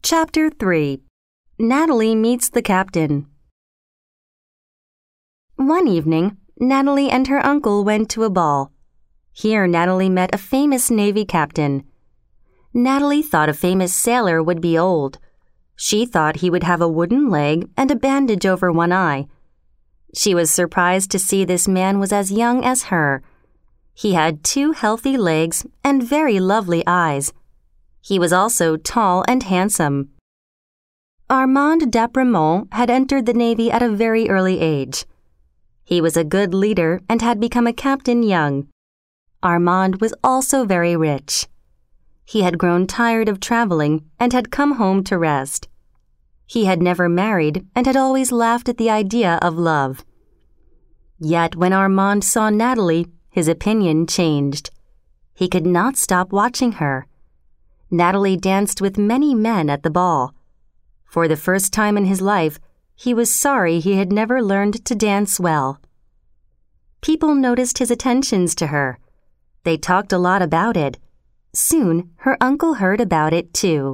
Chapter 3. Natalie Meets the Captain. One evening, Natalie and her uncle went to a ball. Here Natalie met a famous Navy captain. Natalie thought a famous sailor would be old. She thought he would have a wooden leg and a bandage over one eye. She was surprised to see this man was as young as her. He had 2 healthy legs and very lovely eyes. He was also tall and handsome. Armand d'Apremont had entered the Navy at a very early age. He was a good leader and had become a captain young. Armand was also very rich. He had grown tired of traveling and had come home to rest. He had never married and had always laughed at the idea of love. Yet when Armand saw Natalie, his opinion changed. He could not stop watching her. Natalie danced with many men at the ball. For the first time in his life, he was sorry he had never learned to dance well. People noticed his attentions to her. They talked a lot about it. Soon, her uncle heard about it too.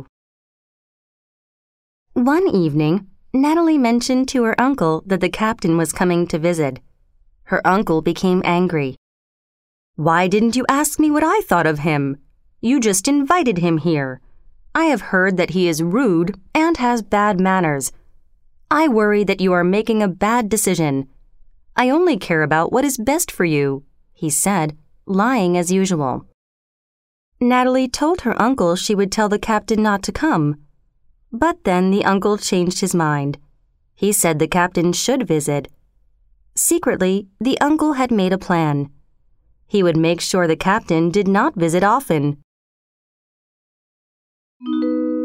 One evening, Natalie mentioned to her uncle that the captain was coming to visit. Her uncle became angry. "Why didn't you ask me what I thought of him? You just invited him here. I have heard that he is rude and has bad manners. I worry that you are making a bad decision. I only care about what is best for you," he said, lying as usual. Natalie told her uncle she would tell the captain not to come. But then the uncle changed his mind. He said the captain should visit. Secretly, the uncle had made a plan. He would make sure the captain did not visit often.